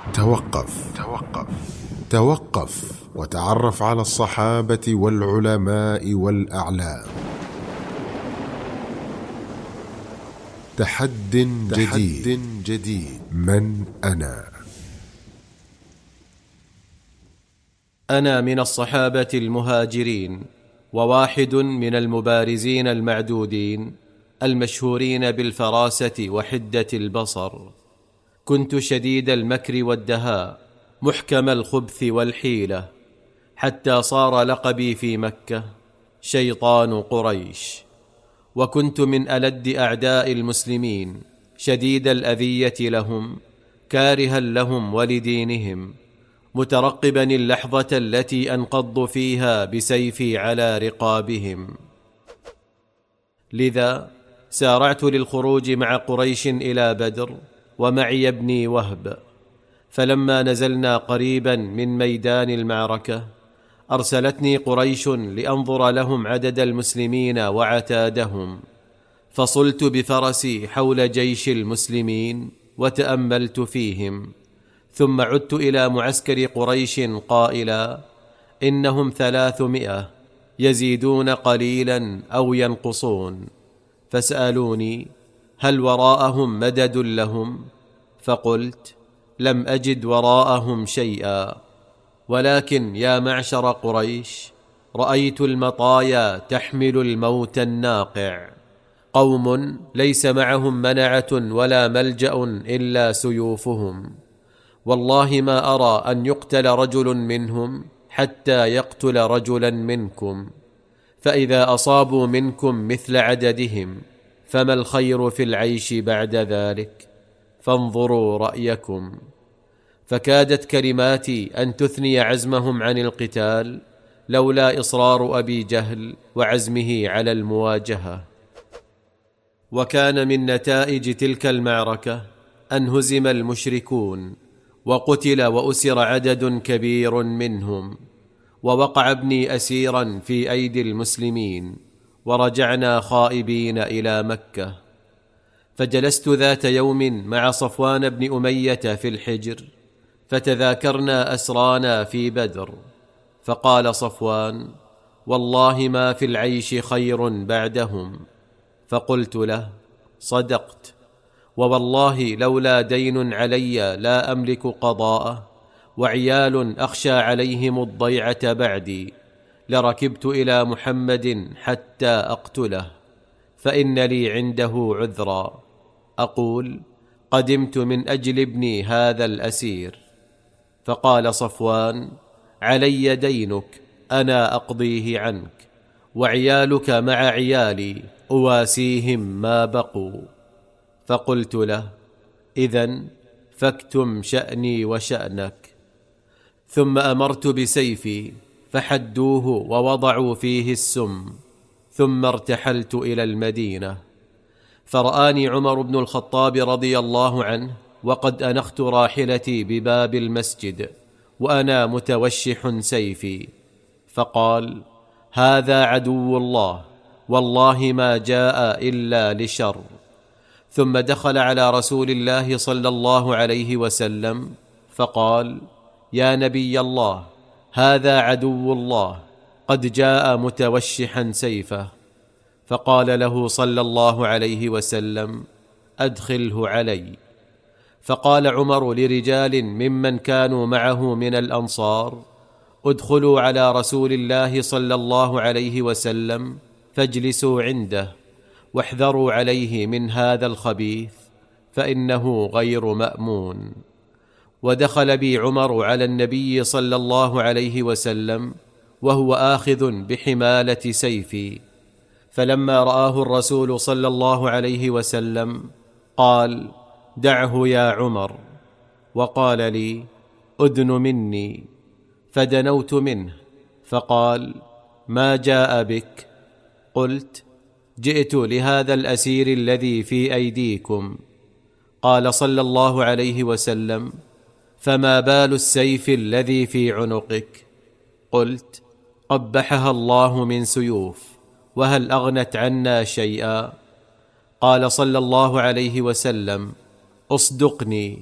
توقف وتعرف على الصحابة والعلماء والأعلام. تحد جديد. من أنا؟ أنا من الصحابة المهاجرين، وواحد من المبارزين المعدودين المشهورين بالفراسة وحدة البصر. كنت شديد المكر والدهاء، محكم الخبث والحيلة، حتى صار لقبي في مكة شيطان قريش. وكنت من ألد أعداء المسلمين، شديد الأذية لهم، كارها لهم ولدينهم، مترقبا اللحظة التي أنقض فيها بسيفي على رقابهم. لذا سارعت للخروج مع قريش إلى بدر ومعي ابني وهب. فلما نزلنا قريبا من ميدان المعركة أرسلتني قريش لأنظر لهم عدد المسلمين وعتادهم، فصلت بفرسي حول جيش المسلمين وتأملت فيهم، ثم عدت إلى معسكر قريش قائلا: إنهم 300 يزيدون قليلا أو ينقصون. فسألوني: هل وراءهم مدد لهم؟ فقلت: لم أجد وراءهم شيئا، ولكن يا معشر قريش، رأيت المطايا تحمل الموت الناقع، قوم ليس معهم منعة ولا ملجأ إلا سيوفهم، والله ما أرى أن يقتل رجل منهم حتى يقتل رجلا منكم، فإذا أصابوا منكم مثل عددهم فما الخير في العيش بعد ذلك؟ فانظروا رأيكم. فكادت كلماتي أن تثني عزمهم عن القتال، لولا إصرار أبي جهل وعزمه على المواجهة. وكان من نتائج تلك المعركة أن هزم المشركون، وقتل وأسر عدد كبير منهم، ووقع ابني أسيرا في أيدي المسلمين، ورجعنا خائبين إلى مكة. فجلست ذات يوم مع صفوان بن أمية في الحجر، فتذاكرنا أسرانا في بدر. فقال صفوان: والله ما في العيش خير بعدهم. فقلت له: صدقت، ووالله لولا دين علي لا أملك قضاءه، وعيال أخشى عليهم الضيعة بعدي، لركبت إلى محمد حتى أقتله، فإن لي عنده عذرا. أقول: قدمت من أجل ابني هذا الأسير. فقال صفوان: علي دينك أنا أقضيه عنك، وعيالك مع عيالي أواسيهم ما بقوا. فقلت له: إذن فاكتم شأني وشأنك. ثم أمرت بسيفي فحدوه ووضعوا فيه السم، ثم ارتحلت إلى المدينة. فرآني عمر بن الخطاب رضي الله عنه وقد أنخت راحلتي بباب المسجد وأنا متوشح سيفي، فقال: هذا عدو الله، والله ما جاء إلا لشر. ثم دخل على رسول الله صلى الله عليه وسلم فقال: يا نبي الله، هذا عدو الله قد جاء متوشحا سيفه. فقال له صلى الله عليه وسلم: أدخله علي. فقال عمر لرجال ممن كانوا معه من الأنصار: ادخلوا على رسول الله صلى الله عليه وسلم فاجلسوا عنده، واحذروا عليه من هذا الخبيث، فإنه غير مأمون. ودخل بي عمر على النبي صلى الله عليه وسلم وهو آخذ بحمالة سيفي، فلما رآه الرسول صلى الله عليه وسلم قال: دعه يا عمر. وقال لي: أدن مني. فدنوت منه، فقال: ما جاء بك؟ قلت: جئت لهذا الأسير الذي في أيديكم. قال صلى الله عليه وسلم: فما بال السيف الذي في عنقك؟ قلت: قبحها الله من سيوف، وهل أغنت عنا شيئا؟ قال صلى الله عليه وسلم: اصدقني،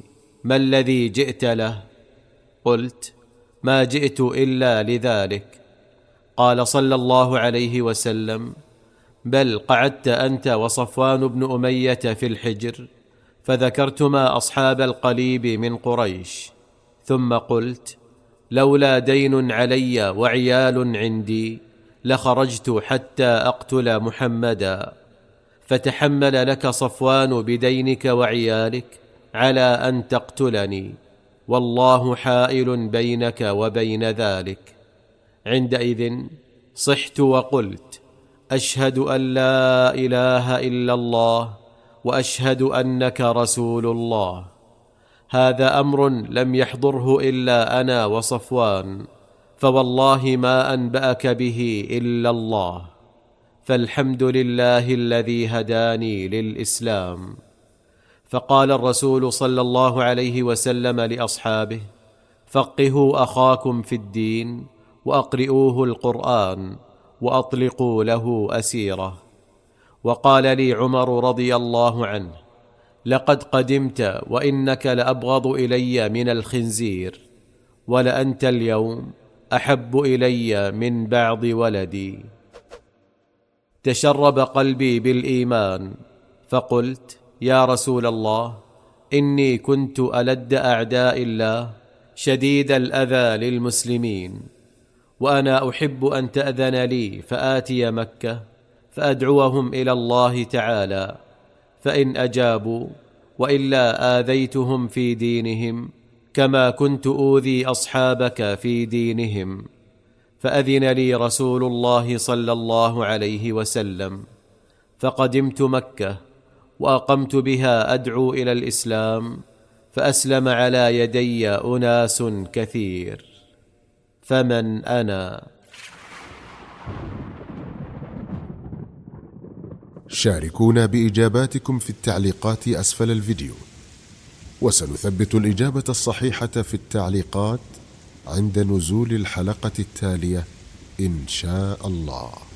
ما الذي جئت له؟ قلت: ما جئت إلا لذلك. قال صلى الله عليه وسلم: بل قعدت أنت وصفوان بن أمية في الحجر، فذكرتما أصحاب القليب من قريش، ثم قلت: لولا دين علي وعيال عندي لخرجت حتى أقتل محمدا، فتحمل لك صفوان بدينك وعيالك على أن تقتلني، والله حائل بينك وبين ذلك. عندئذ صحت وقلت: أشهد أن لا إله إلا الله وأشهد أنك رسول الله. هذا أمر لم يحضره إلا أنا وصفوان، فوالله ما أنبأك به إلا الله، فالحمد لله الذي هداني للإسلام. فقال الرسول صلى الله عليه وسلم لأصحابه: فقهوا أخاكم في الدين وأقرئوه القرآن وأطلقوا له أسيره. وقال لي عمر رضي الله عنه: لقد قدمت وإنك لأبغض إلي من الخنزير، ولأنت اليوم أحب إلي من بعض ولدي. تشرب قلبي بالإيمان، فقلت: يا رسول الله، إني كنت ألد أعداء الله شديد الأذى للمسلمين، وأنا أحب أن تأذن لي فآتي مكة فأدعوهم إلى الله تعالى، فإن أجابوا، وإلا آذيتهم في دينهم كما كنت أوذي أصحابك في دينهم. فأذن لي رسول الله صلى الله عليه وسلم، فقدمت مكة وأقمت بها أدعو إلى الإسلام، فأسلم على يدي أناس كثير. فمن أنا؟ شاركونا بإجاباتكم في التعليقات أسفل الفيديو، وسنثبت الإجابة الصحيحة في التعليقات عند نزول الحلقة التالية إن شاء الله.